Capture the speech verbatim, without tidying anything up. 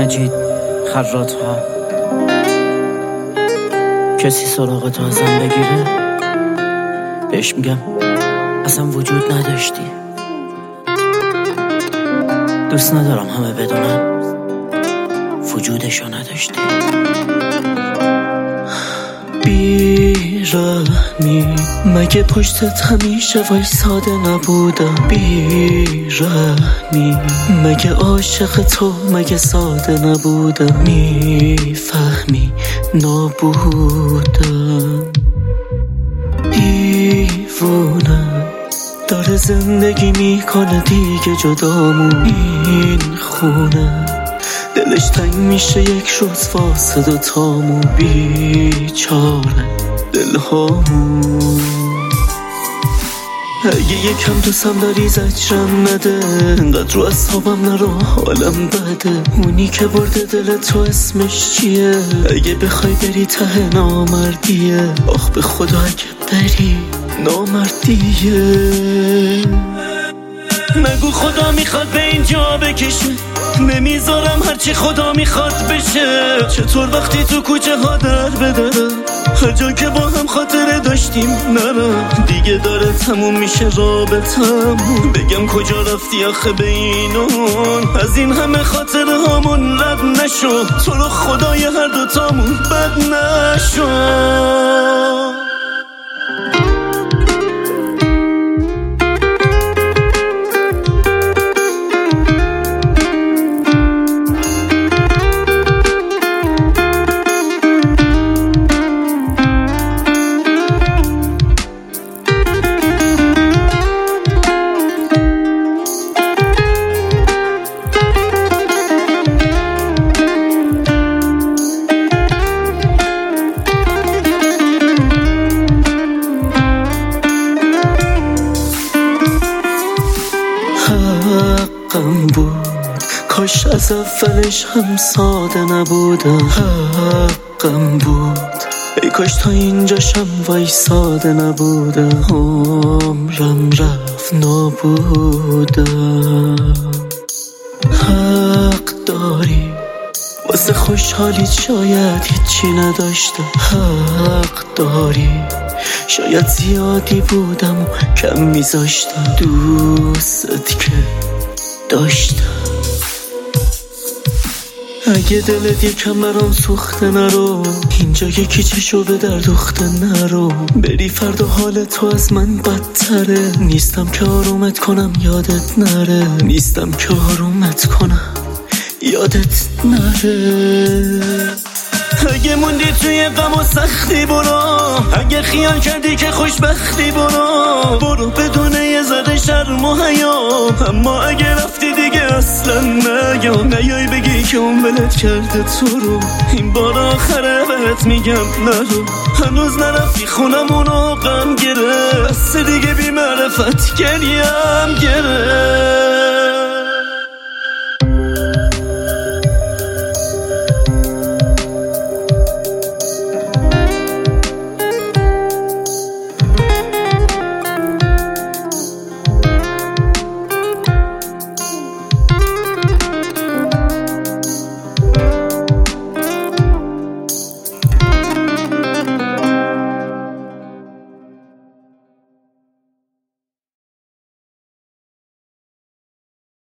مجید خراط ها. کسی سراغ تو ازم بگیره بهش میگم اصلا وجود نداشتی. دوست ندارم همه بدونن وجودشو نداشتی. بیرحمی مگه پشتت همیشه وایساده نبودم؟ بیرحمی مگه عاشق تو مگه ساده نبودم؟ میفهمی نابودم. دیوونم داره زندگی میکنه دیگه جدامون. این خونه دلش تنگ میشه یک روز واسه دوتامون. بیچاره دلهامون. اگه یکم دوستم داری زجرم نده، انقدر رو اصحابم نرو حالم بده. اونی که برده دل تو اسمش چیه؟ اگه بخوای بری ته نامردیه. آخ به خدا اگه بری نامردیه. نگو خدا میخواد به اینجا بکشه، نمیذارم هرچی خدا میخواد بشه. چطور وقتی تو کوچه ها در بدرم، هر جا که با هم خاطره داشتیم نرم. دیگه داره تموم میشه رابطمون، بگم کجا رفتی آخه به اینون. از این همه خاطره هامون رد نشو، تو رو خدای هر دوتامون بد نشو. حقم بود کاش از اولش هم ساده نبودم. حقم بود ای کاش تا اینجاشم وایساده نبودم. عمرم رفت نابودم. حق داری واسه خوشحالیت شاید هیچی نداشتم. حق داری شاید زیادی بودم و کم میذاشتم. دوست که داشتم. اگه دلت یکم برام سوخته نرو، اینجا یکی چشو به در دوخته نرو. بری فردا حال تو از من بدتره. نیستم که آرومت کنم یادت نره. نیستم که آرومت کنم یادت نره. اگه موندی توی غم و سختی برو، اگه خیال کردی که خوشبختی برو. برو بدون یه ذره شرم و حیا. اما اگه رفتی دیگه اصلا نیا. نیای بگی که اون ولت کرده تو رو. این بار آخره بهت میگم نرو. هنوز نرفتی خونمونو غم گره. بس دیگه بی معرفت گریم گره.